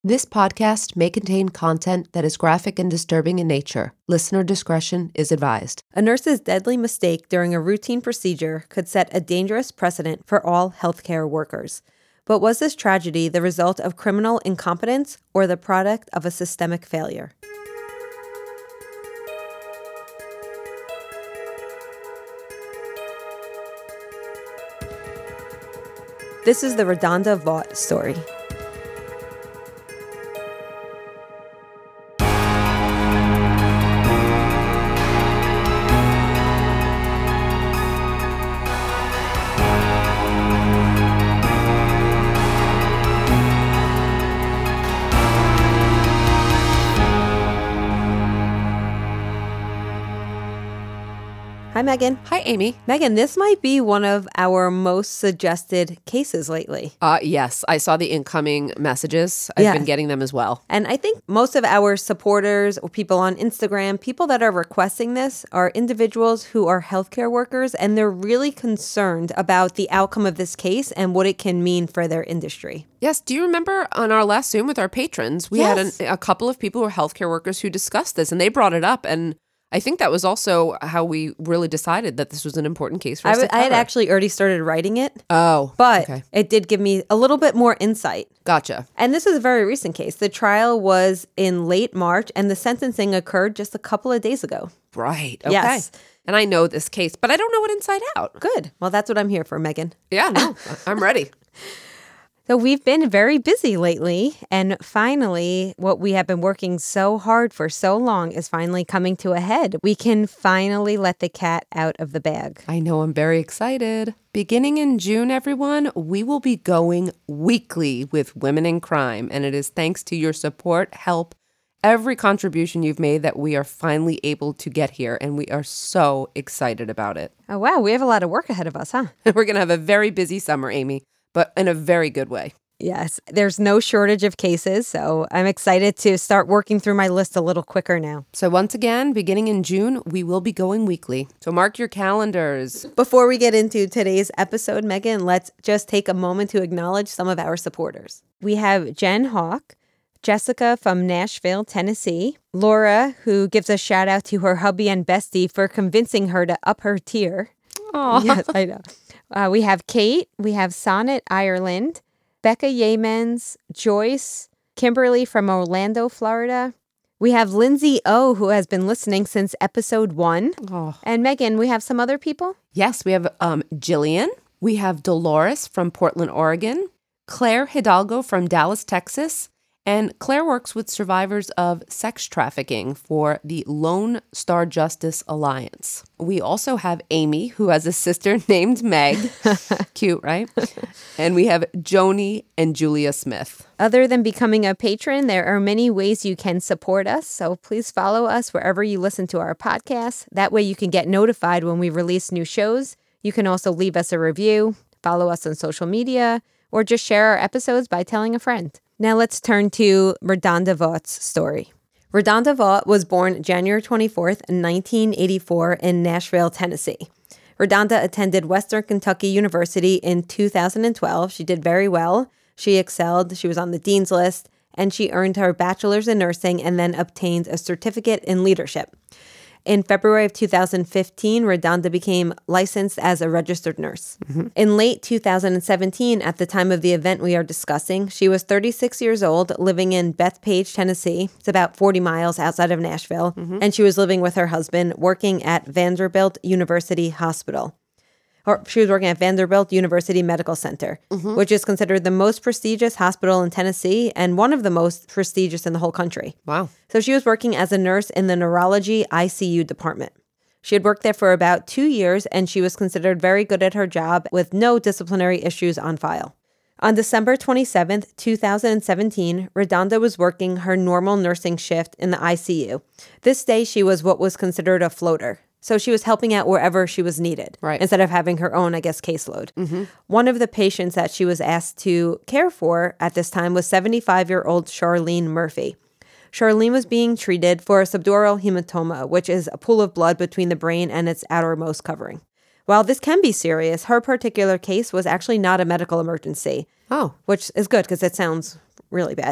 This podcast may contain content that is graphic and disturbing in nature. Listener discretion is advised. A nurse's deadly mistake during a routine procedure could set a dangerous precedent for all healthcare workers. But was this tragedy the result of criminal incompetence or the product of a systemic failure? This is the Redonda Vaught story. Hi, Megan. Hi, Amy. Megan, this might be one of our most suggested cases lately. Yes, I saw the incoming messages. I've been getting them as well. And I think most of our supporters or people on Instagram, people that are requesting this are individuals who are healthcare workers, and they're really concerned about the outcome of this case and what it can mean for their industry. Yes. Do you remember on our last Zoom with our patrons, we had a couple of people who are healthcare workers who discussed this, and they brought it up. And I think that was also how we really decided that this was an important case for us to cover. I had actually already started writing it. Oh, but okay. It did give me a little bit more insight. Gotcha. And this is a very recent case. The trial was in late March, and the sentencing occurred just a couple of days ago. Right. Okay. Yes. And I know this case, but I don't know it inside out. Good. Well, that's what I'm here for, Megan. Yeah, no, I'm ready. So we've been very busy lately, and finally, what we have been working so hard for so long is finally coming to a head. We can finally let the cat out of the bag. I know, I'm very excited. Beginning in June, everyone, we will be going weekly with Women in Crime, and it is thanks to your support, help, every contribution you've made that we are finally able to get here, and we are so excited about it. Oh, wow. We have a lot of work ahead of us, huh? We're going to have a very busy summer, Amy, but in a very good way. Yes, there's no shortage of cases, so I'm excited to start working through my list a little quicker now. So once again, beginning in June, we will be going weekly. So mark your calendars. Before we get into today's episode, Megan, let's just take a moment to acknowledge some of our supporters. We have Jen Hawk, Jessica from Nashville, Tennessee, Laura, who gives a shout out to her hubby and bestie for convincing her to up her tier. Aww. Yes, I know. We have Kate, we have Sonnet Ireland, Becca Yeamans, Joyce, Kimberly from Orlando, Florida. We have Lindsay O, who has been listening since episode 1. Oh. And Megan, we have some other people? Yes, we have Jillian. We have Dolores from Portland, Oregon. Claire Hidalgo from Dallas, Texas. And Claire works with survivors of sex trafficking for the Lone Star Justice Alliance. We also have Amy, who has a sister named Meg. Cute, right? And we have Joni and Julia Smith. Other than becoming a patron, there are many ways you can support us. So please follow us wherever you listen to our podcasts. That way you can get notified when we release new shows. You can also leave us a review, follow us on social media, or just share our episodes by telling a friend. Now let's turn to Redonda Vaught's story. Redonda Vaught was born January 24th, 1984 in Nashville, Tennessee. Redonda attended Western Kentucky University in 2012. She did very well. She excelled. She was on the dean's list, and she earned her bachelor's in nursing and then obtained a certificate in leadership. In February of 2015, Redonda became licensed as a registered nurse. Mm-hmm. In late 2017, at the time of the event we are discussing, she was 36 years old, living in Bethpage, Tennessee. It's about 40 miles outside of Nashville. Mm-hmm. And she was living with her husband, working at Vanderbilt University Hospital. Or she was working at Vanderbilt University Medical Center, mm-hmm. which is considered the most prestigious hospital in Tennessee and one of the most prestigious in the whole country. Wow. So she was working as a nurse in the neurology ICU department. She had worked there for about 2 years, and she was considered very good at her job with no disciplinary issues on file. On December 27th, 2017, Redonda was working her normal nursing shift in the ICU. This day, she was what was considered a floater. So she was helping out wherever she was needed, right, instead of having her own, caseload. Mm-hmm. One of the patients that she was asked to care for at this time was 75-year-old Charlene Murphy. Charlene was being treated for a subdural hematoma, which is a pool of blood between the brain and its outermost covering. While this can be serious, her particular case was actually not a medical emergency. Oh. Which is good because it sounds really bad.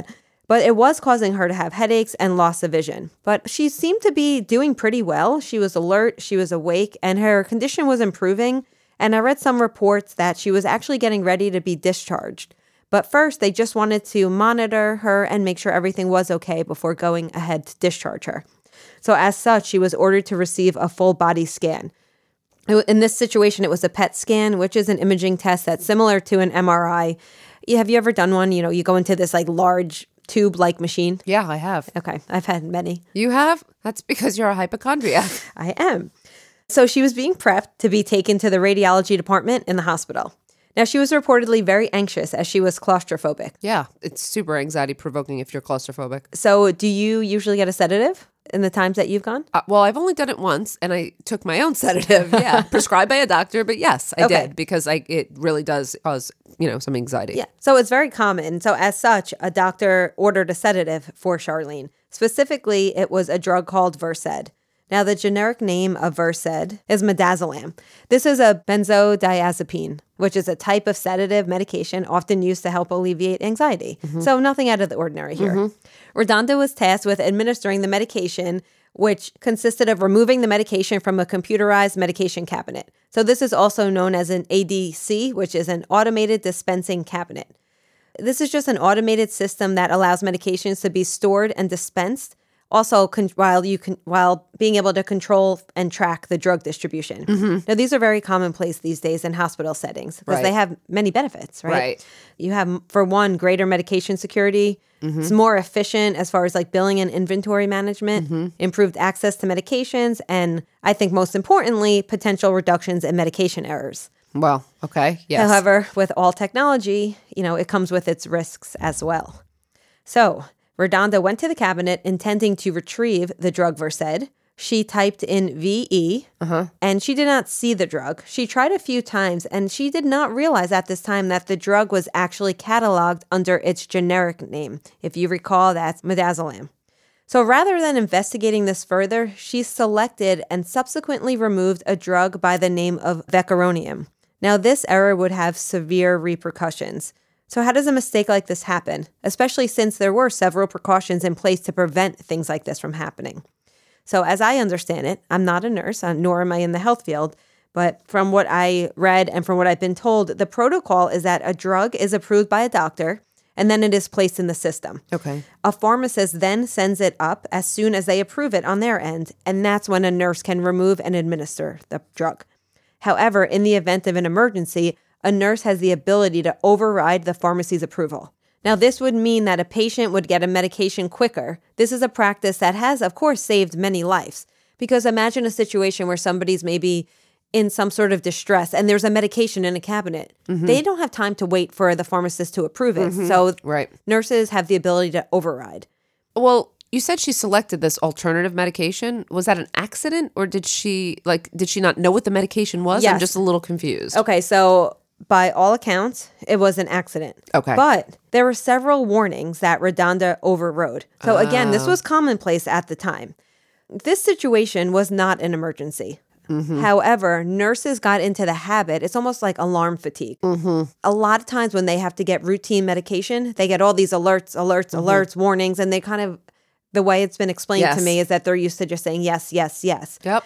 But it was causing her to have headaches and loss of vision. But she seemed to be doing pretty well. She was alert, she was awake, and her condition was improving. And I read some reports that she was actually getting ready to be discharged. But first, they just wanted to monitor her and make sure everything was okay before going ahead to discharge her. So as such, she was ordered to receive a full body scan. In this situation, it was a PET scan, which is an imaging test that's similar to an MRI. Have you ever done one? You know, you go into this like large tube-like machine. Yeah, I have. Okay, I've had many. You have? That's because you're a hypochondriac. I am. So she was being prepped to be taken to the radiology department in the hospital. Now, she was reportedly very anxious as she was claustrophobic. Yeah, it's super anxiety provoking if you're claustrophobic. So do you usually get a sedative in the times that you've gone? Well, I've only done it once, and I took my own sedative, prescribed by a doctor. But yes, I did, because it really does cause, some anxiety. Yeah, so it's very common. So as such, a doctor ordered a sedative for Charlene. Specifically, it was a drug called Versed. Now, the generic name of Versed is midazolam. This is a benzodiazepine, which is a type of sedative medication often used to help alleviate anxiety. So nothing out of the ordinary here. Redonda was tasked with administering the medication, which consisted of removing the medication from a computerized medication cabinet. So this is also known as an ADC, which is an automated dispensing cabinet. This is just an automated system that allows medications to be stored and dispensed, also while being able to control and track the drug distribution. Now, these are very commonplace these days in hospital settings because they have many benefits, right? You have, for one, greater medication security. It's more efficient as far as like billing and inventory management, improved access to medications, and I think most importantly, potential reductions in medication errors. Well, okay, yes. However, with all technology, it comes with its risks as well. So Redonda went to the cabinet intending to retrieve the drug Versed. She typed in VE, and she did not see the drug. She tried a few times, and she did not realize at this time that the drug was actually cataloged under its generic name. If you recall, that's midazolam. So rather than investigating this further, she selected and subsequently removed a drug by the name of vecuronium. Now, this error would have severe repercussions. So how does a mistake like this happen, especially since there were several precautions in place to prevent things like this from happening? So as I understand it, I'm not a nurse, nor am I in the health field, but from what I read and from what I've been told, the protocol is that a drug is approved by a doctor and then it is placed in the system. Okay. A pharmacist then sends it up as soon as they approve it on their end, and that's when a nurse can remove and administer the drug. However, in the event of an emergency, a nurse has the ability to override the pharmacy's approval. Now, this would mean that a patient would get a medication quicker. This is a practice that has, of course, saved many lives. Because imagine a situation where somebody's maybe in some sort of distress and there's a medication in a cabinet. They don't have time to wait for the pharmacist to approve it. So nurses have the ability to override. Well, you said she selected this alternative medication. Was that an accident, or did she not know what the medication was? Yes. I'm just a little confused. Okay, so by all accounts, it was an accident. Okay. But there were several warnings that Redonda overrode. So again, this was commonplace at the time. This situation was not an emergency. However, nurses got into the habit. It's almost like alarm fatigue. A lot of times when they have to get routine medication, they get all these alerts, warnings, and they kind of, the way it's been explained to me is that they're used to just saying yes, yes, yes. Yep.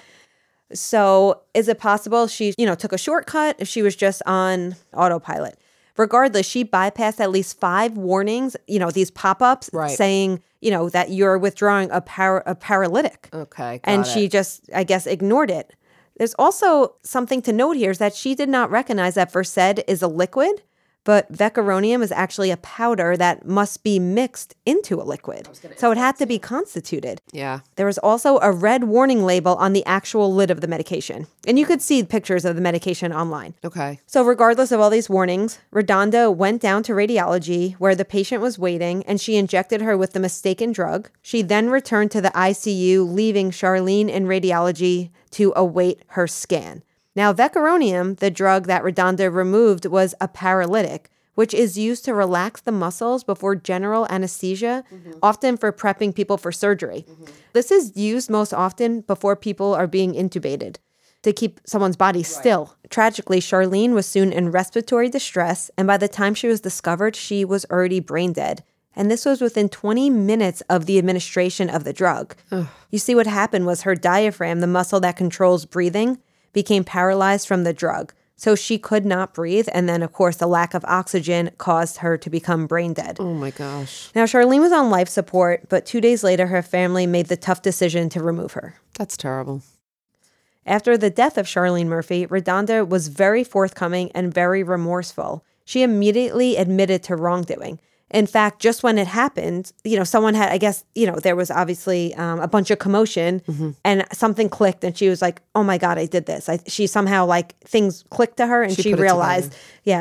So is it possible she, took a shortcut if she was just on autopilot? Regardless, she bypassed at least 5 warnings, these pop-ups saying, that you're withdrawing a paralytic. Okay, and she just, I guess, ignored it. There's also something to note here is that she did not recognize that Versed is a liquid, but vecuronium is actually a powder that must be mixed into a liquid. So it had to be constituted. Yeah. There was also a red warning label on the actual lid of the medication. And you could see pictures of the medication online. Okay. So regardless of all these warnings, Redonda went down to radiology where the patient was waiting, and she injected her with the mistaken drug. She then returned to the ICU, leaving Charlene in radiology to await her scan. Now, vecuronium, the drug that Redonda removed, was a paralytic, which is used to relax the muscles before general anesthesia, often for prepping people for surgery. This is used most often before people are being intubated to keep someone's body still. Tragically, Charlene was soon in respiratory distress, and by the time she was discovered, she was already brain dead. And this was within 20 minutes of the administration of the drug. Ugh. You see, what happened was her diaphragm, the muscle that controls breathing, became paralyzed from the drug. So she could not breathe. And then, of course, the lack of oxygen caused her to become brain dead. Oh, my gosh. Now, Charlene was on life support, but 2 days later, her family made the tough decision to remove her. That's terrible. After the death of Charlene Murphy, RaDonda was very forthcoming and very remorseful. She immediately admitted to wrongdoing. In fact, just when it happened, someone had, I guess, there was obviously a bunch of commotion and something clicked and she was like, oh my God, I did this. She somehow things clicked to her and she realized,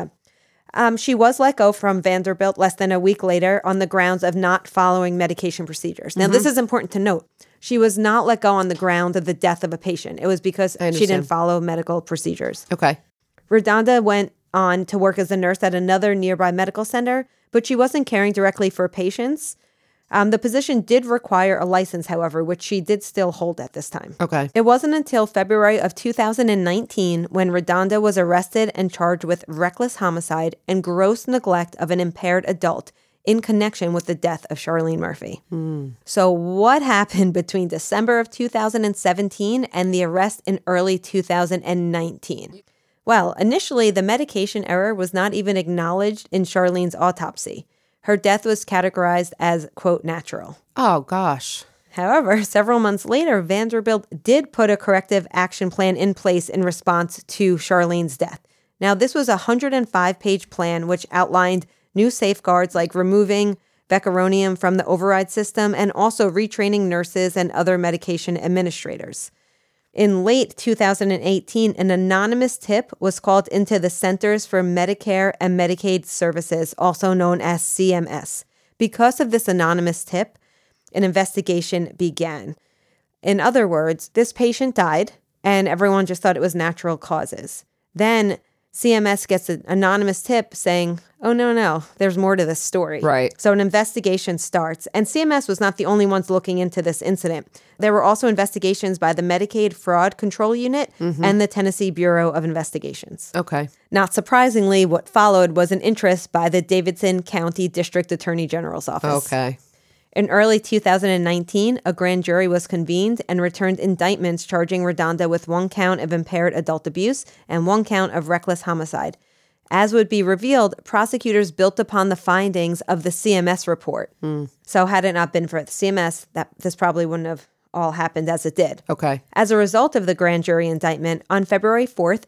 she was let go from Vanderbilt less than a week later on the grounds of not following medication procedures. Now, this is important to note. She was not let go on the ground of the death of a patient. It was because she didn't follow medical procedures. Okay. RaDonda went on to work as a nurse at another nearby medical center, but she wasn't caring directly for patients. The position did require a license, however, which she did still hold at this time. Okay. It wasn't until February of 2019 when RaDonda was arrested and charged with reckless homicide and gross neglect of an impaired adult in connection with the death of Charlene Murphy. So what happened between December of 2017 and the arrest in early 2019? Well, initially, the medication error was not even acknowledged in Charlene's autopsy. Her death was categorized as, quote, natural. Oh, gosh. However, several months later, Vanderbilt did put a corrective action plan in place in response to Charlene's death. Now, this was a 105-page plan which outlined new safeguards like removing vecuronium from the override system and also retraining nurses and other medication administrators. In late 2018, an anonymous tip was called into the Centers for Medicare and Medicaid Services, also known as CMS. Because of this anonymous tip, an investigation began. In other words, this patient died, and everyone just thought it was natural causes. Then CMS gets an anonymous tip saying, oh, no, there's more to this story. Right. So an investigation starts. And CMS was not the only ones looking into this incident. There were also investigations by the Medicaid Fraud Control Unit and the Tennessee Bureau of Investigations. Okay. Not surprisingly, what followed was an interest by the Davidson County District Attorney General's office. Okay. In early 2019, a grand jury was convened and returned indictments charging RaDonda with 1 count of impaired adult abuse and 1 count of reckless homicide. As would be revealed, prosecutors built upon the findings of the CMS report. So had it not been for the CMS, this probably wouldn't have all happened as it did. Okay. As a result of the grand jury indictment, on February 4th,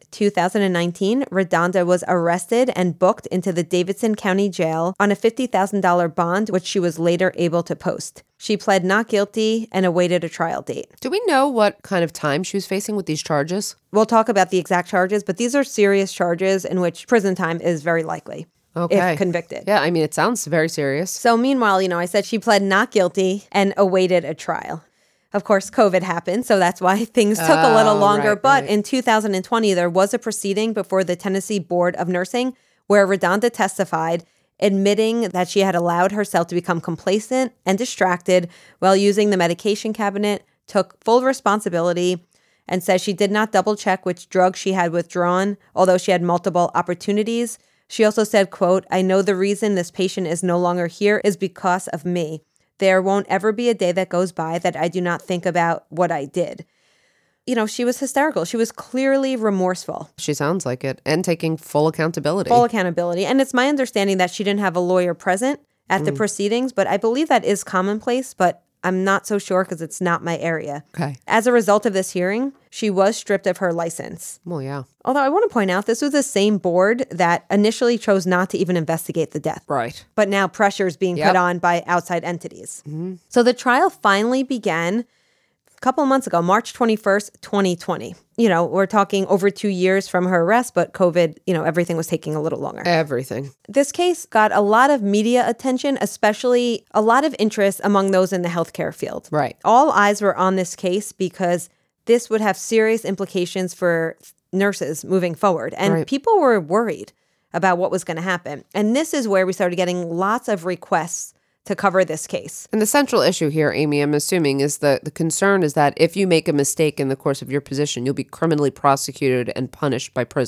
2019, RaDonda was arrested and booked into the Davidson County Jail on a $50,000 bond, which she was later able to post. She pled not guilty and awaited a trial date. Do we know what kind of time she was facing with these charges? We'll talk about the exact charges, but these are serious charges in which prison time is very likely. Okay. If convicted. Yeah, I mean, it sounds very serious. So meanwhile, I said she pled not guilty and awaited a trial. Of course, COVID happened, so that's why things took a little longer. But in 2020, there was a proceeding before the Tennessee Board of Nursing where RaDonda testified, admitting that she had allowed herself to become complacent and distracted while using the medication cabinet, took full responsibility, and says she did not double-check which drug she had withdrawn, although she had multiple opportunities. She also said, quote, I know the reason this patient is no longer here is because of me. There won't ever be a day that goes by that I do not think about what I did. She was hysterical. She was clearly remorseful. She sounds like it. And taking full accountability. Full accountability. And it's my understanding that she didn't have a lawyer present at the proceedings, but I believe that is commonplace, but I'm not so sure because it's not my area. Okay. As a result of this hearing, she was stripped of her license. Well, yeah. Although I want to point out, this was the same board that initially chose not to even investigate the death. Right. But now pressure is being put on by outside entities. So the trial finally began a couple of months ago, March 21st, 2020. We're talking over 2 years from her arrest, but COVID, everything was taking a little longer. Everything. This case got a lot of media attention, especially a lot of interest among those in the healthcare field. Right. All eyes were on this case because this would have serious implications for nurses moving forward. And people were worried about what was going to happen. And this is where we started getting lots of requests to cover this case. And the central issue here, Amy, I'm assuming, is the concern is that if you make a mistake in the course of your position, you'll be criminally prosecuted and punished by prison.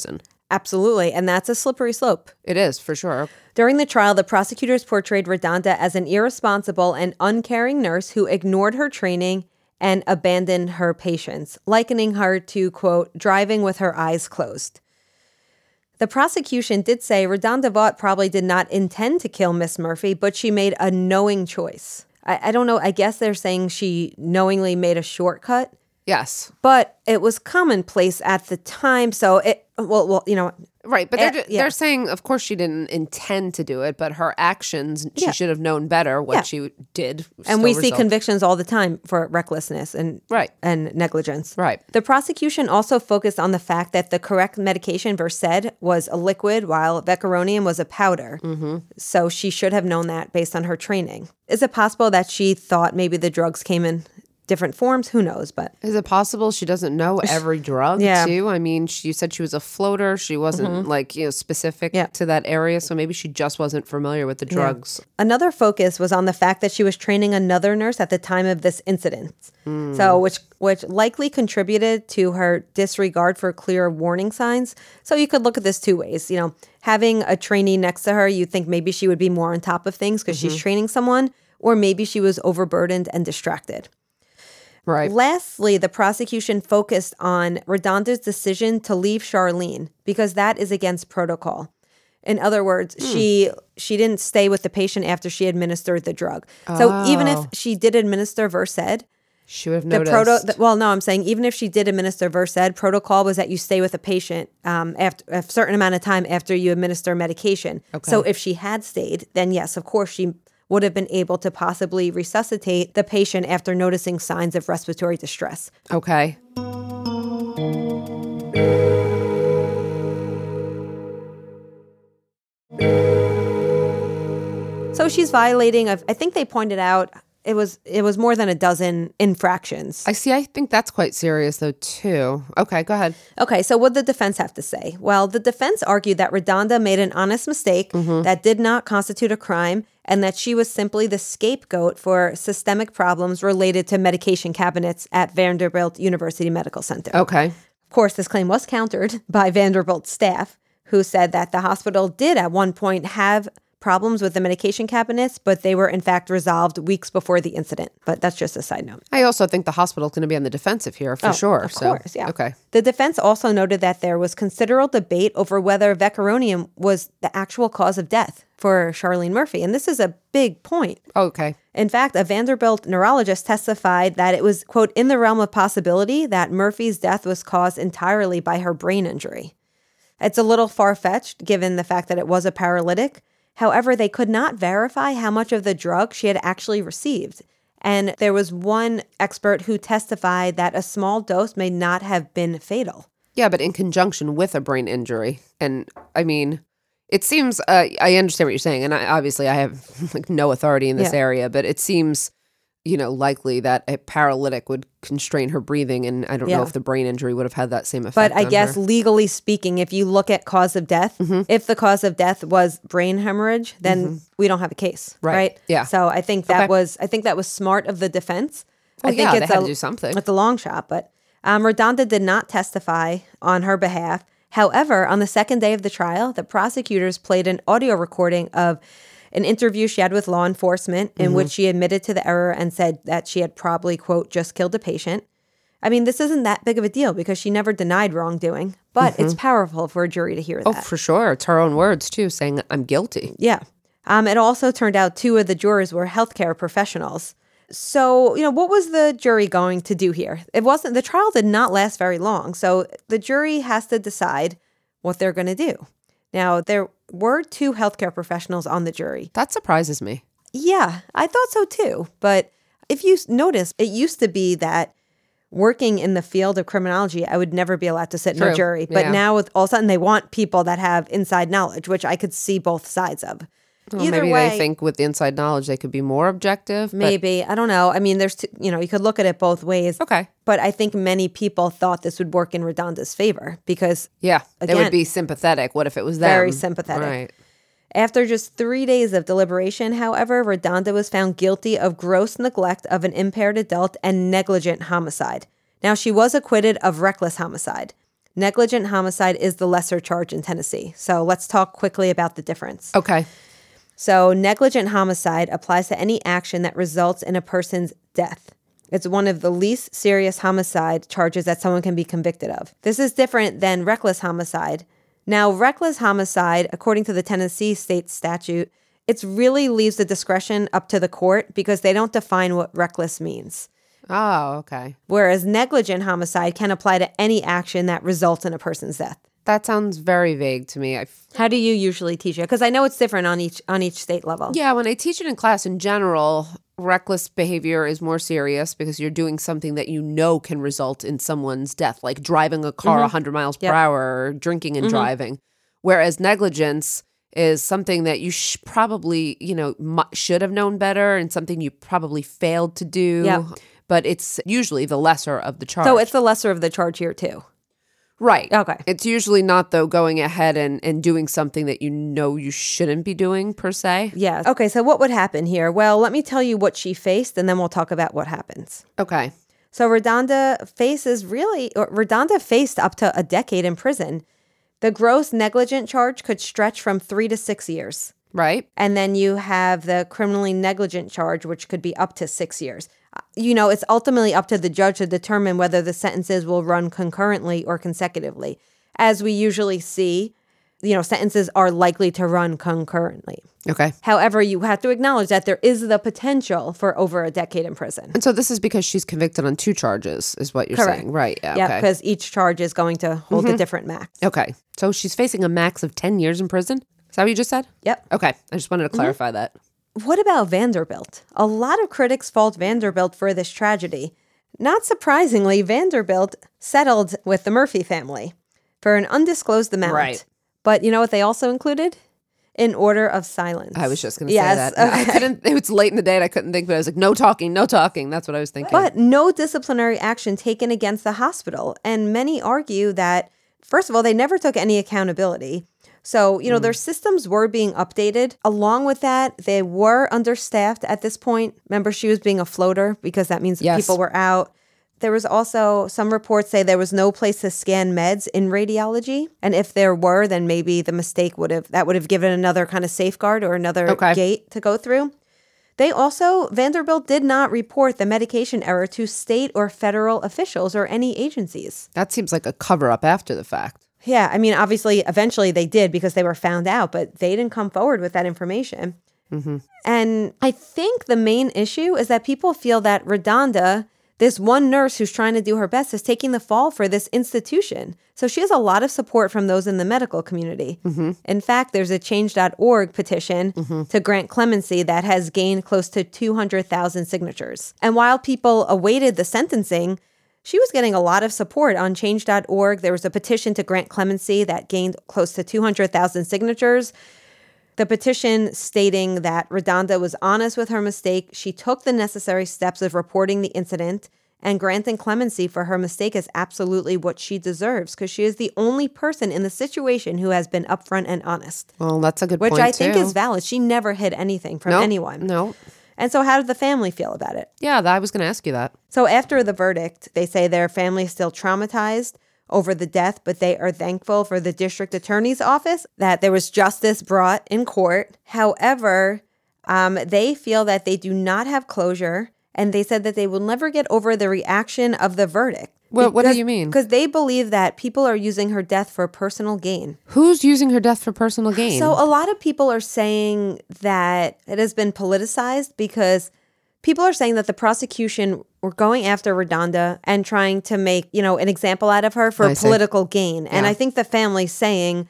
Absolutely. And that's a slippery slope. It is, for sure. During the trial, the prosecutors portrayed Redonda as an irresponsible and uncaring nurse who ignored her training and abandoned her patients, likening her to, quote, driving with her eyes closed. The prosecution did say Redonda Vaught probably did not intend to kill Miss Murphy, but she made a knowing choice. I don't know. I guess they're saying she knowingly made a shortcut. Yes. But it was commonplace at the time. So Right, but they're saying, of course, she didn't intend to do it, but her actions, she should have known better what she did. And we see convictions all the time for recklessness and negligence. Right. The prosecution also focused on the fact that the correct medication, Versed, was a liquid, while Vecuronium was a powder. Mm-hmm. So she should have known that based on her training. Is it possible that she thought maybe the drugs came in different forms? Who knows? But is it possible she doesn't know every drug too? I mean, you said she was a floater. She wasn't specific to that area, so maybe she just wasn't familiar with the drugs. Another focus was on the fact that she was training another nurse at the time of this incident. So which likely contributed to her disregard for clear warning signs. So you could look at this two ways. Having a trainee next to her, you think maybe she would be more on top of things because she's training someone, or maybe she was overburdened and distracted. Right. Lastly, the prosecution focused on Redonda's decision to leave Charlene because that is against protocol. In other words, she didn't stay with the patient after she administered the drug. So even if she did administer Versed, she would have noticed. I'm saying even if she did administer Versed, protocol was that you stay with a patient after a certain amount of time after you administer medication. Okay. So if she had stayed, then yes, of course she would have been able to possibly resuscitate the patient after noticing signs of respiratory distress. Okay. So she's violating, I think they pointed out, it was more than a dozen infractions. I think that's quite serious, though, too. Okay, go ahead. Okay, so what did the defense have to say? Well, the defense argued that Redonda made an honest mistake that did not constitute a crime and that she was simply the scapegoat for systemic problems related to medication cabinets at Vanderbilt University Medical Center. Okay. Of course, this claim was countered by Vanderbilt staff, who said that the hospital did at one point have problems with the medication cabinets, but they were in fact resolved weeks before the incident. But that's just a side note. I also think the hospital's going to be on the defensive here for sure. Of course, yeah. Okay. The defense also noted that there was considerable debate over whether Vecuronium was the actual cause of death for Charlene Murphy. And this is a big point. Okay. In fact, a Vanderbilt neurologist testified that it was, quote, in the realm of possibility that Murphy's death was caused entirely by her brain injury. It's a little far-fetched given the fact that it was a paralytic. However, they could not verify how much of the drug she had actually received. And there was one expert who testified that a small dose may not have been fatal. Yeah, but in conjunction with a brain injury. And I mean, it seems, I understand what you're saying. And obviously I have no authority in this area, but it seems, likely that a paralytic would constrain her breathing. And I don't know if the brain injury would have had that same effect. But I guess legally speaking, if you look at cause of death, if the cause of death was brain hemorrhage, then we don't have a case. Right. Yeah. So I think that was smart of the defense. Well, I think they had to do something. It's a long shot, but Redonda did not testify on her behalf. However, on the second day of the trial, the prosecutors played an audio recording of an interview she had with law enforcement in which she admitted to the error and said that she had probably, quote, just killed a patient. I mean, this isn't that big of a deal because she never denied wrongdoing, but it's powerful for a jury to hear that. Oh, for sure. It's her own words, too, saying, I'm guilty. Yeah. It also turned out 2 of the jurors were healthcare professionals. So, what was the jury going to do here? The trial did not last very long. So the jury has to decide what they're going to do. Now, there were 2 healthcare professionals on the jury. That surprises me. Yeah, I thought so too. But if you notice, it used to be that working in the field of criminology, I would never be allowed to sit in a jury. But now all of a sudden they want people that have inside knowledge, which I could see both sides of. Well, maybe they think with the inside knowledge they could be more objective. Maybe. I don't know. I mean, you could look at it both ways. Okay. But I think many people thought this would work in Redonda's favor because, again, they would be sympathetic. What if it was them? Very sympathetic. Right. After just 3 days of deliberation, however, Redonda was found guilty of gross neglect of an impaired adult and negligent homicide. Now, she was acquitted of reckless homicide. Negligent homicide is the lesser charge in Tennessee. So let's talk quickly about the difference. Okay. So negligent homicide applies to any action that results in a person's death. It's one of the least serious homicide charges that someone can be convicted of. This is different than reckless homicide. Now, reckless homicide, according to the Tennessee state statute, it really leaves the discretion up to the court because they don't define what reckless means. Oh, okay. Whereas negligent homicide can apply to any action that results in a person's death. That sounds very vague to me. How do you usually teach it? Because I know it's different on each state level. Yeah, when I teach it in class in general, reckless behavior is more serious because you're doing something that you know can result in someone's death, like driving a car 100 miles per hour or drinking and driving. Whereas negligence is something that you probably, should have known better and something you probably failed to do. Yep. But it's usually the lesser of the charge. So it's the lesser of the charge here too. Right. Okay. It's usually not, though, going ahead and doing something that you know you shouldn't be doing, per se. Yeah. Okay, so what would happen here? Well, let me tell you what she faced, and then we'll talk about what happens. Okay. So Redonda faced up to a decade in prison. The gross negligent charge could stretch from 3 to 6 years. Right. And then you have the criminally negligent charge, which could be up to 6 years. It's ultimately up to the judge to determine whether the sentences will run concurrently or consecutively. As we usually see, sentences are likely to run concurrently. Okay. However, you have to acknowledge that there is the potential for over a decade in prison. And so this is because she's convicted on 2 charges, is what you're Correct. saying. Right. Yeah. Yeah, Okay. because each charge is going to hold a different max. Okay. So she's facing a max of 10 years in prison? Is that what you just said? Yep. Okay. I just wanted to clarify that. What about Vanderbilt? A lot of critics fault Vanderbilt for this tragedy. Not surprisingly, Vanderbilt settled with the Murphy family for an undisclosed amount. Right. But you know what they also included? An order of silence. I was just going to say that. No, I couldn't. It was late in the day and I couldn't think, but I was like, no talking, no talking. That's what I was thinking. But no disciplinary action taken against the hospital. And many argue that, first of all, they never took any accountability. So, their systems were being updated. Along with that, they were understaffed at this point. Remember, she was being a floater because that means Yes. people were out. There was also some reports say there was no place to scan meds in radiology. And if there were, then maybe the mistake would have given another kind of safeguard or another gate to go through. Vanderbilt did not report the medication error to state or federal officials or any agencies. That seems like a cover-up after the fact. Yeah, I mean, obviously, eventually they did because they were found out, but they didn't come forward with that information. Mm-hmm. And I think the main issue is that people feel that Redonda, this one nurse who's trying to do her best, is taking the fall for this institution. So she has a lot of support from those in the medical community. Mm-hmm. In fact, there's a change.org petition to grant clemency that has gained close to 200,000 signatures. And while people awaited the sentencing, she was getting a lot of support on change.org. There was a petition to grant clemency that gained close to 200,000 signatures. The petition stating that Redonda was honest with her mistake, she took the necessary steps of reporting the incident, and granting clemency for her mistake is absolutely what she deserves because she is the only person in the situation who has been upfront and honest. Well, that's a good point, which I think too. is valid. She never hid anything from anyone. No. And so how did the family feel about it? Yeah, I was going to ask you that. So after the verdict, they say their family is still traumatized over the death, but they are thankful for the district attorney's office that there was justice brought in court. However, they feel that they do not have closure, and they said that they will never get over the reaction of the verdict. Well, what do you mean? Because they believe that people are using her death for personal gain. Who's using her death for personal gain? So a lot of people are saying that it has been politicized because people are saying that the prosecution were going after Redonda and trying to make, an example out of her for political gain. And I think the family's saying,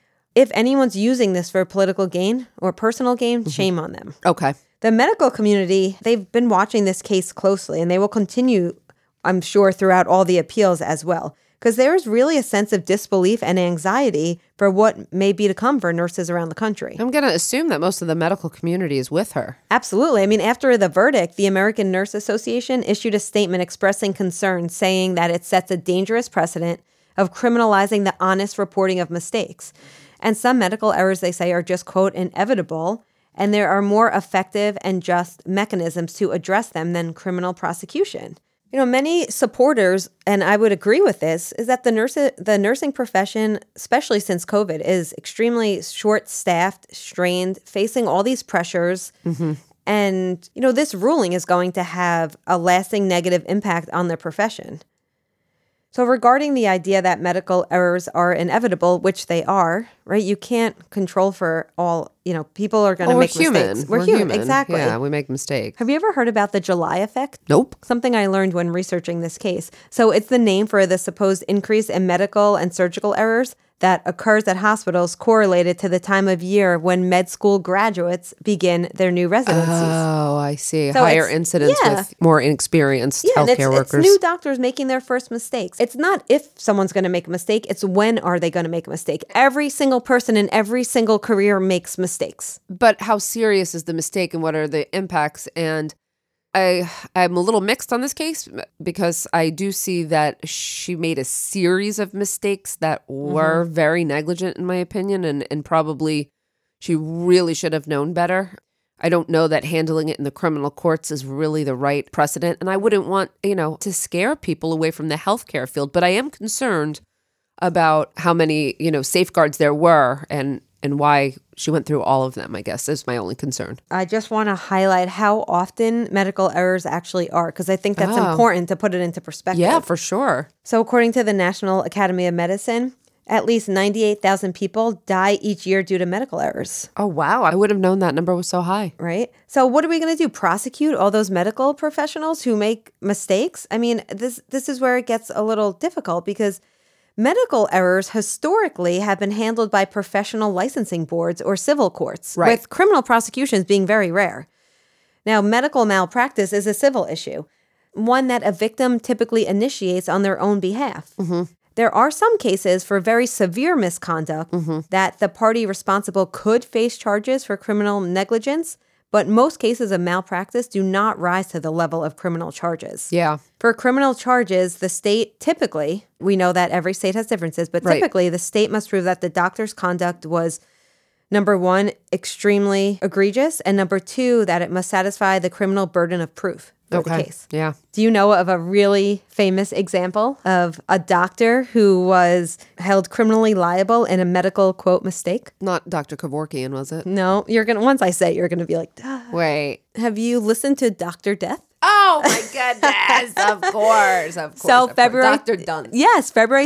if anyone's using this for political gain or personal gain, shame on them. Okay. The medical community, they've been watching this case closely, and they will continue, I'm sure, throughout all the appeals as well. Because there's really a sense of disbelief and anxiety for what may be to come for nurses around the country. I'm going to assume that most of the medical community is with her. Absolutely. I mean, after the verdict, the American Nurse Association issued a statement expressing concern, saying that it sets a dangerous precedent of criminalizing the honest reporting of mistakes. And some medical errors, they say, are just, quote, inevitable, and there are more effective and just mechanisms to address them than criminal prosecution. Many supporters, and I would agree with this, is that the nursing profession, especially since COVID, is extremely short-staffed, strained, facing all these pressures. Mm-hmm. And, this ruling is going to have a lasting negative impact on the profession. So regarding the idea that medical errors are inevitable, which they are, right? You can't control for all, people are going to make mistakes. We're human, exactly. Yeah, we make mistakes. Have you ever heard about the July effect? Nope. Something I learned when researching this case. So it's the name for the supposed increase in medical and surgical errors that occurs at hospitals correlated to the time of year when med school graduates begin their new residencies. Oh, I see. So Higher incidence with more inexperienced healthcare workers. It's new doctors making their first mistakes. It's not if someone's going to make a mistake, it's when are they going to make a mistake. Every single person in every single career makes mistakes. But how serious is the mistake and what are the impacts? And I'm a little mixed on this case because I do see that she made a series of mistakes that were very negligent, in my opinion, and probably she really should have known better. I don't know that handling it in the criminal courts is really the right precedent, and I wouldn't want, to scare people away from the healthcare field, but I am concerned about how many, safeguards there were and why she went through all of them, I guess, is my only concern. I just want to highlight how often medical errors actually are, because I think that's important to put it into perspective. Yeah, for sure. So according to the National Academy of Medicine, at least 98,000 people die each year due to medical errors. Oh, wow. I would have known that number was so high. Right? So what are we going to do? Prosecute all those medical professionals who make mistakes? I mean, this is where it gets a little difficult because medical errors historically have been handled by professional licensing boards or civil courts, with criminal prosecutions being very rare. Now, medical malpractice is a civil issue, one that a victim typically initiates on their own behalf. Mm-hmm. There are some cases for very severe misconduct that the party responsible could face charges for criminal negligence, but most cases of malpractice do not rise to the level of criminal charges. Yeah. For criminal charges, the state typically, we know that every state has differences, but typically the state must prove that the doctor's conduct was, number one, extremely egregious, and number two, that it must satisfy the criminal burden of proof for the case. Yeah. Do you know of a really famous example of a doctor who was held criminally liable in a medical, quote, mistake? Not Dr. Kevorkian, was it? No, once I say it, you're going to be like, duh. Wait. Have you listened to Dr. Death? Oh, my goodness. Of course. So February, Dr. Dunch. Yes, February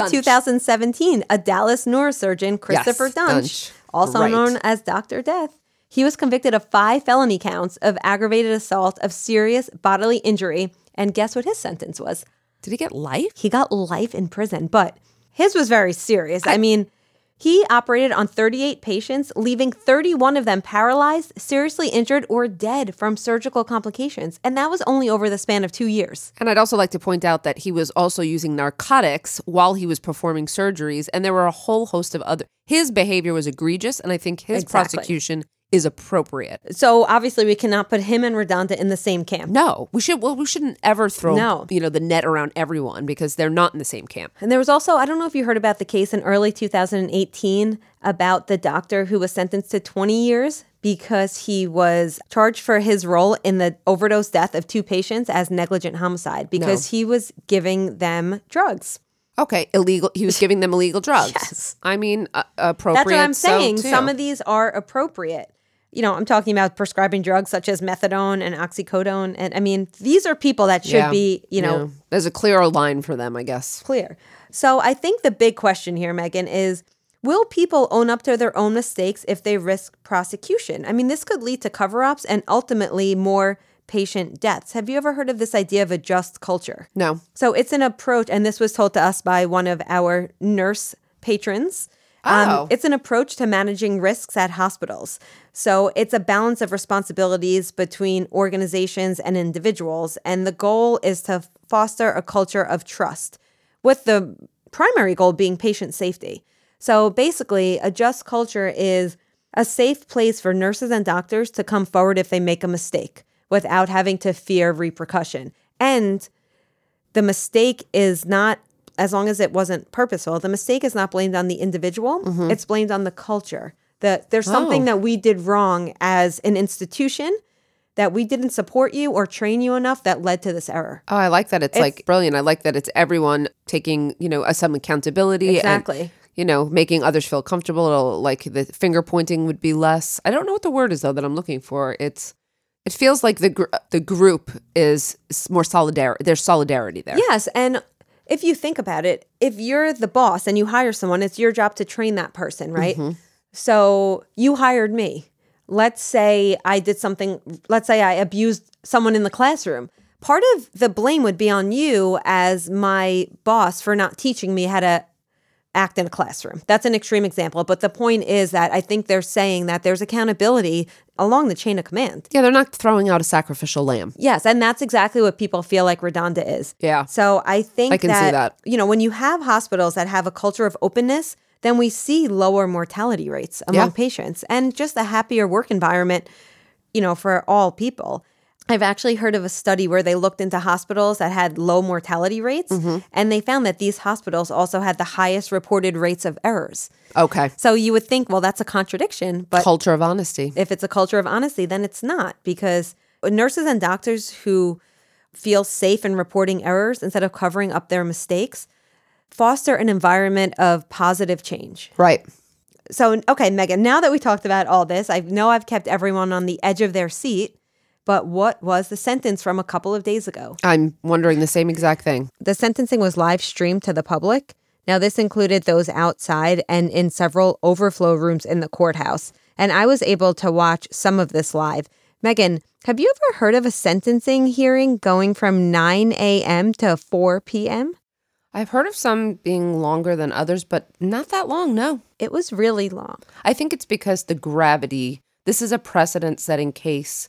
2017, a Dallas neurosurgeon, Christopher Dunch, also known as Dr. Death, he was convicted of 5 felony counts of aggravated assault of serious bodily injury. And guess what his sentence was? Did he get life? He got life in prison, but his was very serious. I mean, he operated on 38 patients, leaving 31 of them paralyzed, seriously injured, or dead from surgical complications. And that was only over the span of 2 years. And I'd also like to point out that he was also using narcotics while he was performing surgeries. And there were a whole host of other. His behavior was egregious. And I think his prosecution is appropriate. So obviously we cannot put him and Redonda in the same camp. No, we shouldn't ever throw the net around everyone because they're not in the same camp. And there was also, I don't know if you heard about the case in early 2018 about the doctor who was sentenced to 20 years because he was charged for his role in the overdose death of 2 patients as negligent homicide because he was giving them drugs. Okay, illegal. He was giving them illegal drugs. Yes. I mean, appropriate. That's what I'm saying. So some of these are appropriate. I'm talking about prescribing drugs such as methadone and oxycodone. And I mean, these are people that should be, There's a clearer line for them, I guess. Clear. So I think the big question here, Megan, is will people own up to their own mistakes if they risk prosecution? I mean, this could lead to cover-ups and ultimately more patient deaths. Have you ever heard of this idea of a just culture? No. So it's an approach, and this was told to us by one of our nurse patrons. It's an approach to managing risks at hospitals. So it's a balance of responsibilities between organizations and individuals. And the goal is to foster a culture of trust, with the primary goal being patient safety. So basically, a just culture is a safe place for nurses and doctors to come forward if they make a mistake without having to fear repercussion. And the mistake is not, as long as it wasn't purposeful, the mistake is not blamed on the individual. Mm-hmm. It's blamed on the culture. There's something that we did wrong as an institution that we didn't support you or train you enough that led to this error. Oh, I like that. It's like brilliant. I like that it's everyone taking, some accountability. Exactly. And, making others feel comfortable. Like the finger pointing would be less. I don't know what the word is, though, that I'm looking for. It feels like the group is more solidarity. There's solidarity there. Yes. And if you think about it, if you're the boss and you hire someone, it's your job to train that person, right? Mm-hmm. So you hired me. Let's say I did something, let's say I abused someone in the classroom. Part of the blame would be on you as my boss for not teaching me how to act in a classroom. That's an extreme example. But the point is that I think they're saying that there's accountability along the chain of command. Yeah, they're not throwing out a sacrificial lamb. Yes, and that's exactly what people feel like RaDonda is. Yeah. So I think I can see that. When you have hospitals that have a culture of openness, then we see lower mortality rates among patients and just a happier work environment, for all people. I've actually heard of a study where they looked into hospitals that had low mortality rates, and they found that these hospitals also had the highest reported rates of errors. Okay. So you would think, well, that's a contradiction. But culture of honesty. If it's a culture of honesty, then it's not, because nurses and doctors who feel safe in reporting errors instead of covering up their mistakes foster an environment of positive change. Right. So, okay, Megan, now that we talked about all this, I know I've kept everyone on the edge of their seat, but what was the sentence from a couple of days ago? I'm wondering the same exact thing. The sentencing was live streamed to the public. Now, this included those outside and in several overflow rooms in the courthouse. And I was able to watch some of this live. Megan, have you ever heard of a sentencing hearing going from 9 a.m. to 4 p.m.? I've heard of some being longer than others, but not that long, no. It was really long. I think it's because the gravity, this is a precedent-setting case.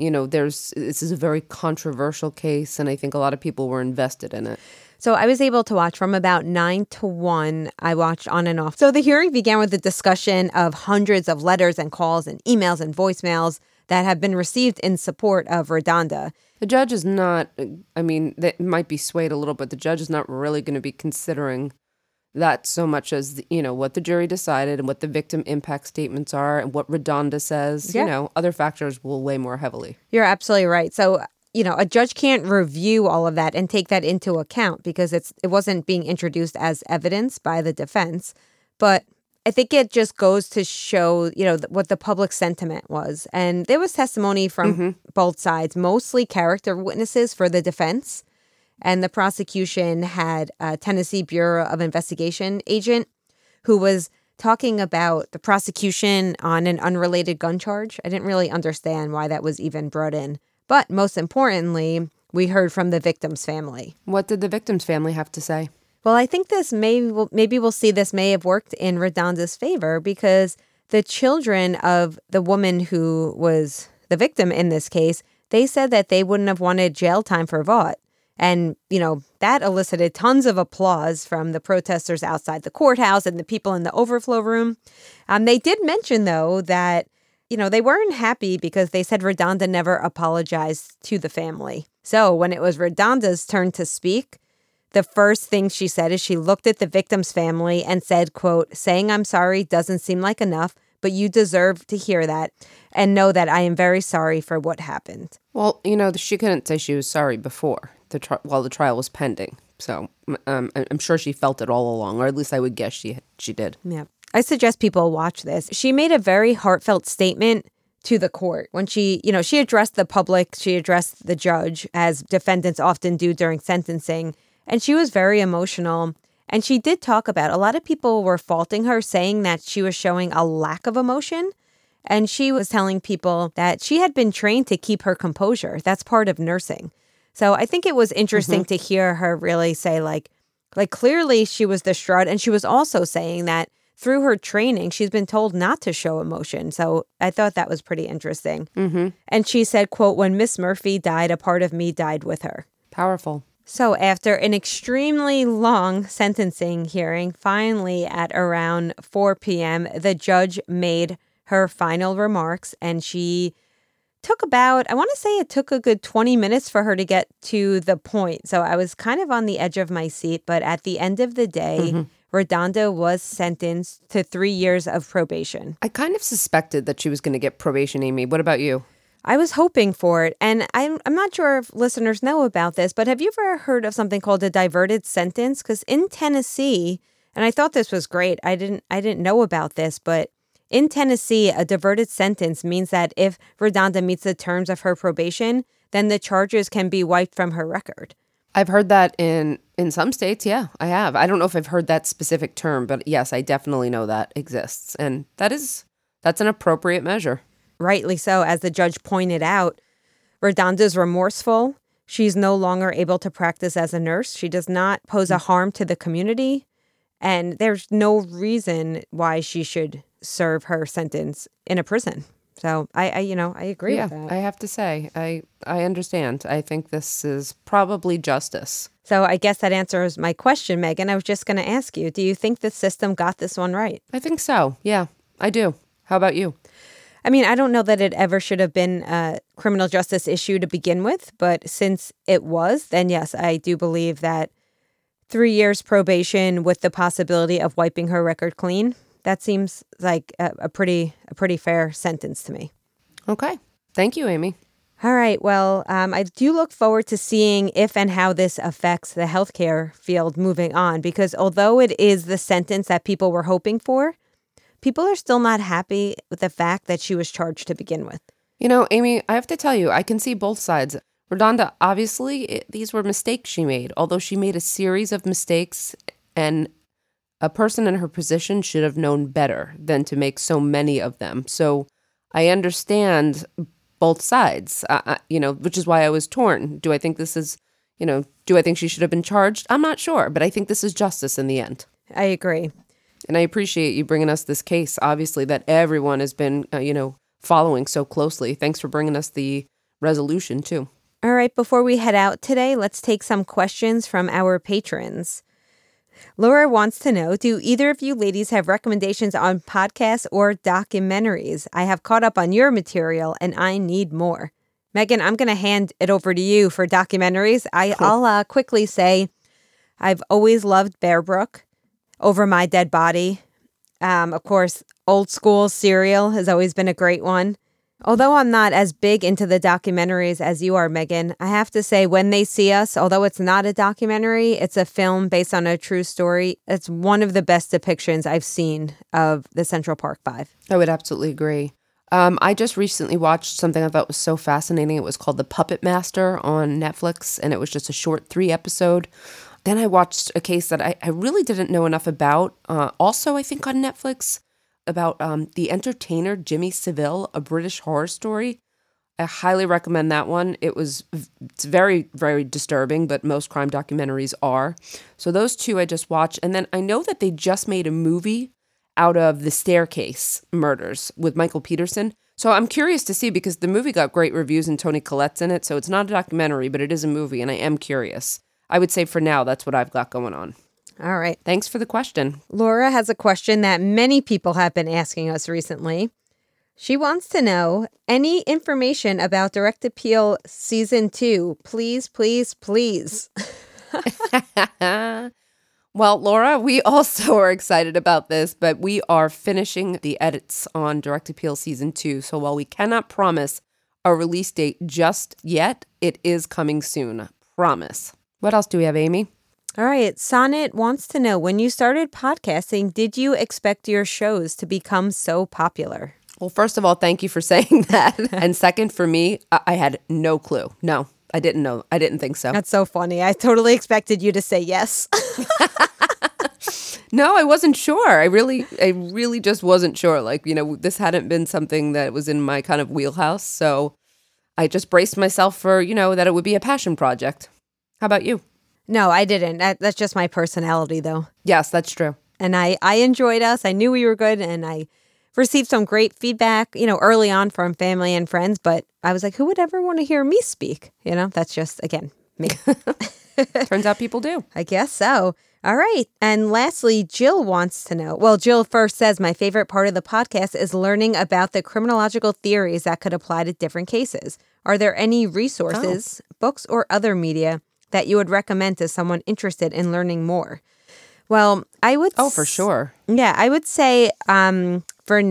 This is a very controversial case, and I think a lot of people were invested in it. So I was able to watch from about 9 to 1. I watched on and off. So the hearing began with a discussion of hundreds of letters and calls and emails and voicemails that have been received in support of RaDonda. The judge is not, that might be swayed a little, but the judge is not really going to be considering that so much as, what the jury decided and what the victim impact statements are and what RaDonda says. Yeah. Other factors will weigh more heavily. You're absolutely right. So, a judge can't review all of that and take that into account because it wasn't being introduced as evidence by the defense. But I think it just goes to show, what the public sentiment was. And there was testimony from both sides, mostly character witnesses for the defense. And the prosecution had a Tennessee Bureau of Investigation agent who was talking about the prosecution on an unrelated gun charge. I didn't really understand why that was even brought in. But most importantly, we heard from the victim's family. What did the victim's family have to say? Well, I think maybe we'll see this may have worked in RaDonda's favor because the children of the woman who was the victim in this case, they said that they wouldn't have wanted jail time for Vaught. And, that elicited tons of applause from the protesters outside the courthouse and the people in the overflow room. They did mention, though, that, they weren't happy because they said RaDonda never apologized to the family. So when it was RaDonda's turn to speak, the first thing she said is she looked at the victim's family and said, quote, "Saying I'm sorry doesn't seem like enough, but you deserve to hear that and know that I am very sorry for what happened." Well, she couldn't say she was sorry before while the trial was pending. So I'm sure she felt it all along, or at least I would guess she did. Yeah. I suggest people watch this. She made a very heartfelt statement to the court when she addressed the public, she addressed the judge, as defendants often do during sentencing. And she was very emotional. And she did talk about a lot of people were faulting her, saying that she was showing a lack of emotion. And she was telling people that she had been trained to keep her composure. That's part of nursing. So I think it was interesting to hear her really say, like clearly she was distraught. And she was also saying that through her training, she's been told not to show emotion. So I thought that was pretty interesting. Mm-hmm. And she said, quote, "When Miss Murphy died, a part of me died with her." Powerful. So after an extremely long sentencing hearing, finally at around 4 p.m., the judge made her final remarks, and she took it took a good 20 minutes for her to get to the point. So I was kind of on the edge of my seat, but at the end of the day, RaDonda was sentenced to 3 years of probation. I kind of suspected that she was going to get probation, Amy. What about you? I was hoping for it. And I'm not sure if listeners know about this, but have you ever heard of something called a diverted sentence? Because in Tennessee, and I thought this was great. I didn't know about this, but in Tennessee, a diverted sentence means that if Redonda meets the terms of her probation, then the charges can be wiped from her record. I've heard that in some states. Yeah, I have. I don't know if I've heard that specific term, but yes, I definitely know that exists. And that's an appropriate measure. Rightly so. As the judge pointed out, Redonda's remorseful. She's no longer able to practice as a nurse. She does not pose a harm to the community. And there's no reason why she should serve her sentence in a prison. So I agree with that. I have to say, I understand. I think this is probably justice. So I guess that answers my question, Megan. I was just going to ask you, do you think the system got this one right? I think so. Yeah, I do. How about you? I mean, I don't know that it ever should have been a criminal justice issue to begin with, but since it was, then yes, I do believe that 3 years probation with the possibility of wiping her record clean, that seems like a pretty fair sentence to me. Okay. Thank you, Amy. All right. Well, I do look forward to seeing if and how this affects the healthcare field moving on, because although it is the sentence that people were hoping for, people are still not happy with the fact that she was charged to begin with. You know, Amy, I have to tell you, I can see both sides. Redonda, obviously, these were mistakes she made, although she made a series of mistakes, and a person in her position should have known better than to make so many of them. So I understand both sides, which is why I was torn. Do I think this is, do I think she should have been charged? I'm not sure, but I think this is justice in the end. I agree. And I appreciate you bringing us this case, obviously, that everyone has been, following so closely. Thanks for bringing us the resolution, too. All right, before we head out today, let's take some questions from our patrons. Laura wants to know, do either of you ladies have recommendations on podcasts or documentaries? I have caught up on your material, and I need more. Megan, I'm going to hand it over to you for documentaries. I'll quickly say I've always loved Bear Brook. Over My Dead Body. Of course, Old School Serial has always been a great one. Although I'm not as big into the documentaries as you are, Megan, I have to say When They See Us, although it's not a documentary, it's a film based on a true story. It's one of the best depictions I've seen of the Central Park Five. I would absolutely agree. I just recently watched something I thought was so fascinating. It was called The Puppet Master on Netflix, and it was just a short 3-episode. Then I watched a case that I really didn't know enough about, also I think on Netflix, about the entertainer Jimmy Savile, a British horror story. I highly recommend that one. It's very, very disturbing, but most crime documentaries are. So those two I just watched. And then I know that they just made a movie out of the Staircase murders with Michael Peterson. So I'm curious to see, because the movie got great reviews and Toni Collette's in it. So it's not a documentary, but it is a movie, and I am curious. I would say for now, that's what I've got going on. All right. Thanks for the question. Laura has a question that many people have been asking us recently. She wants to know any information about Direct Appeal Season 2. Please, please, please. Well, Laura, we also are excited about this, but we are finishing the edits on Direct Appeal Season 2. So while we cannot promise a release date just yet, it is coming soon. Promise. What else do we have, Amy? All right. Sonnet wants to know, when you started podcasting, did you expect your shows to become so popular? Well, first of all, thank you for saying that. And second, for me, I had no clue. No, I didn't know. I didn't think so. That's so funny. I totally expected you to say yes. No, I wasn't sure. I really just wasn't sure. Like, this hadn't been something that was in my kind of wheelhouse. So I just braced myself for, that it would be a passion project. How about you? No, I didn't. That's just my personality, though. Yes, that's true. And I enjoyed us. I knew we were good, and I received some great feedback, early on from family and friends. But I was like, who would ever want to hear me speak? That's just, again, me. Turns out people do. I guess so. All right. And lastly, Jill wants to know. Well, Jill first says, my favorite part of the podcast is learning about the criminological theories that could apply to different cases. Are there any resources, books, or other media that you would recommend to someone interested in learning more? Well, I would... Oh, for sure. Yeah, I would say for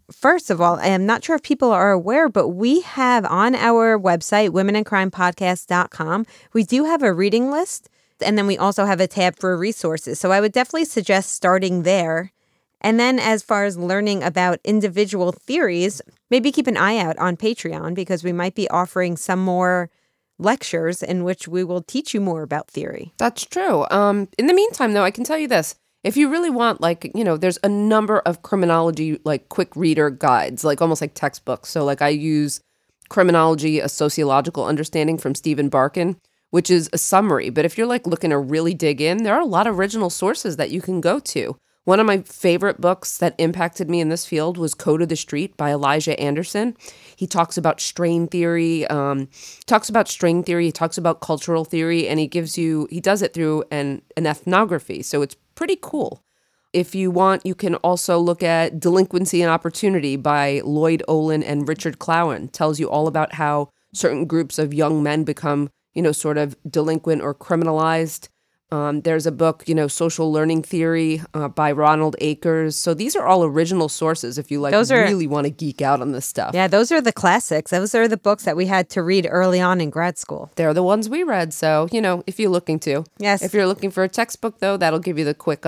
first of all, I am not sure if people are aware, but we have on our website, womenandcrimepodcast.com, we do have a reading list, and then we also have a tab for resources. So I would definitely suggest starting there. And then as far as learning about individual theories, maybe keep an eye out on Patreon because we might be offering some more lectures in which we will teach you more about theory. That's true. In the meantime, though, I can tell you this. If you really want, there's a number of criminology, quick reader guides, almost like textbooks. So, I use Criminology, A Sociological Understanding from Stephen Barkin, which is a summary. But if you're, looking to really dig in, there are a lot of original sources that you can go to. One of my favorite books that impacted me in this field was Code of the Street by Elijah Anderson. He talks about strain theory, he talks about cultural theory, and he does it through an ethnography. So it's pretty cool. If you want, you can also look at Delinquency and Opportunity by Lloyd Olin and Richard Clowen. Tells you all about how certain groups of young men become, sort of delinquent or criminalized. There's a book, Social Learning Theory by Ronald Akers. So these are all original sources if you really want to geek out on this stuff. Yeah, those are the classics. Those are the books that we had to read early on in grad school. They're the ones we read. So, if you're looking to. Yes. If you're looking for a textbook, though, that'll give you the quick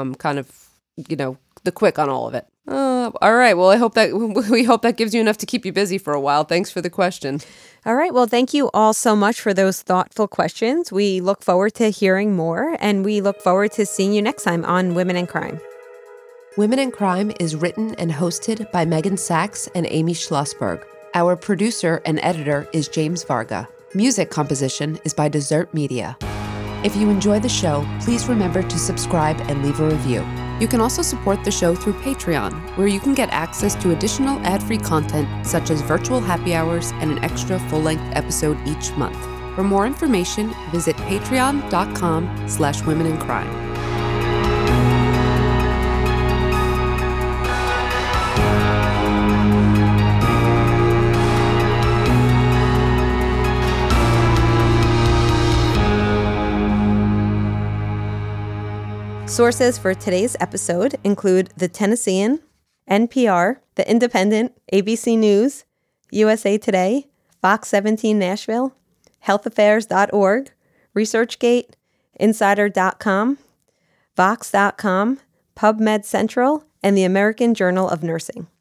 the quick on all of it. All right. Well, we hope that gives you enough to keep you busy for a while. Thanks for the question. All right. Well, thank you all so much for those thoughtful questions. We look forward to hearing more, and we look forward to seeing you next time on Women in Crime. Women in Crime is written and hosted by Megan Sachs and Amy Schlossberg. Our producer and editor is James Varga. Music composition is by Desert Media. If you enjoy the show, please remember to subscribe and leave a review. You can also support the show through Patreon, where you can get access to additional ad-free content such as virtual happy hours and an extra full-length episode each month. For more information, visit patreon.com/womenincrime. Sources for today's episode include The Tennessean, NPR, The Independent, ABC News, USA Today, Fox 17 Nashville, healthaffairs.org, ResearchGate, Insider.com, Vox.com, PubMed Central, and the American Journal of Nursing.